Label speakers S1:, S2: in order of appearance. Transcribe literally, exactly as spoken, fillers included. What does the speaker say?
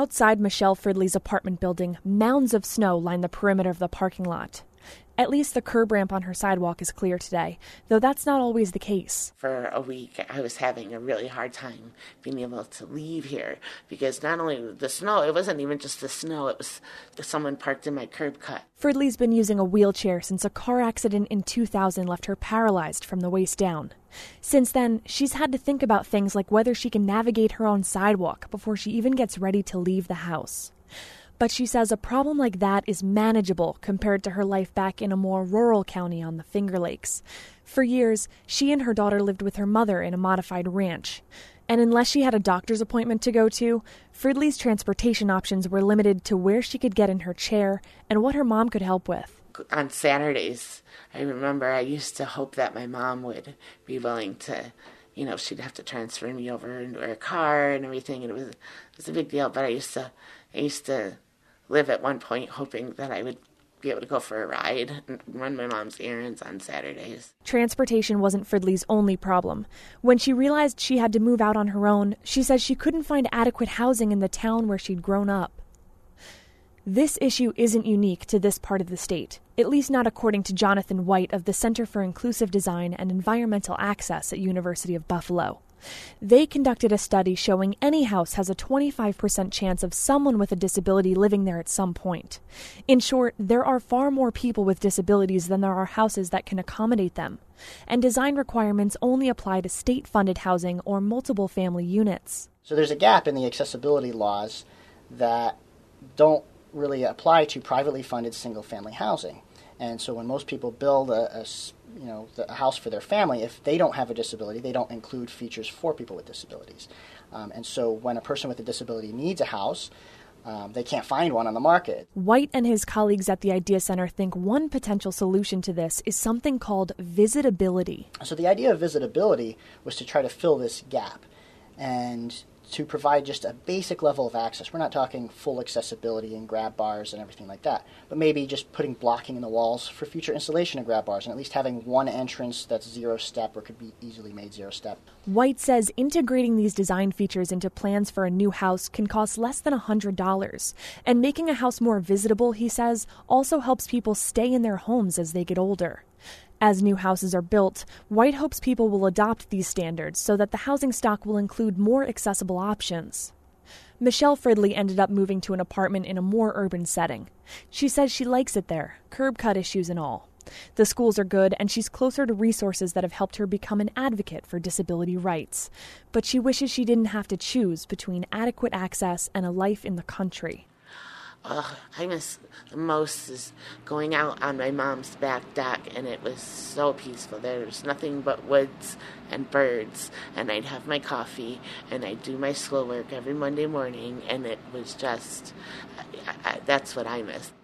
S1: Outside Michelle Fridley's apartment building, mounds of snow line the perimeter of the parking lot. At least the curb ramp on her sidewalk is clear today, though that's not always the case.
S2: For a week, I was having a really hard time being able to leave here because not only the snow, it wasn't even just the snow, it was someone parked in my curb cut.
S1: Fridley's been using a wheelchair since a car accident in two thousand left her paralyzed from the waist down. Since then, she's had to think about things like whether she can navigate her own sidewalk before she even gets ready to leave the house. But she says a problem like that is manageable compared to her life back in a more rural county on the Finger Lakes. For years, she and her daughter lived with her mother in a modified ranch. And unless she had a doctor's appointment to go to, Fridley's transportation options were limited to where she could get in her chair and what her mom could help with.
S2: On Saturdays, I remember I used to hope that my mom would be willing to, you know, she'd have to transfer me over into her car and everything, and it was, it was a big deal, but I used to, I used to live at one point hoping that I would be able to go for a ride and run my mom's errands on Saturdays.
S1: Transportation wasn't Fridley's only problem. When she realized she had to move out on her own, she says she couldn't find adequate housing in the town where she'd grown up. This issue isn't unique to this part of the state, at least not according to Jonathan White of the Center for Inclusive Design and Environmental Access at University of Buffalo. They conducted a study showing any house has a twenty-five percent chance of someone with a disability living there at some point. In short, there are far more people with disabilities than there are houses that can accommodate them. And design requirements only apply to state-funded housing or multiple family units.
S3: So there's a gap in the accessibility laws that don't really apply to privately funded single-family housing. And so when most people build a, a you know, a house for their family, if they don't have a disability, they don't include features for people with disabilities. Um, and so when a person with a disability needs a house, um, they can't find one on the market.
S1: White and his colleagues at the Idea Center think one potential solution to this is something called visitability.
S3: So the idea of visitability was to try to fill this gap and to provide just a basic level of access. We're not talking full accessibility and grab bars and everything like that, but maybe just putting blocking in the walls for future installation of grab bars and at least having one entrance that's zero step or could be easily made zero step.
S1: White says integrating these design features into plans for a new house can cost less than one hundred dollars. And making a house more visitable, he says, also helps people stay in their homes as they get older. As new houses are built, White hopes people will adopt these standards so that the housing stock will include more accessible options. Michelle Fridley ended up moving to an apartment in a more urban setting. She says she likes it there, curb cut issues and all. The schools are good, and she's closer to resources that have helped her become an advocate for disability rights. But she wishes she didn't have to choose between adequate access and a life in the country.
S2: Uh, I miss the most is going out on my mom's back deck, and it was so peaceful. There was nothing but woods and birds, and I'd have my coffee, and I'd do my schoolwork every Monday morning, and it was just, I, I, that's what I miss.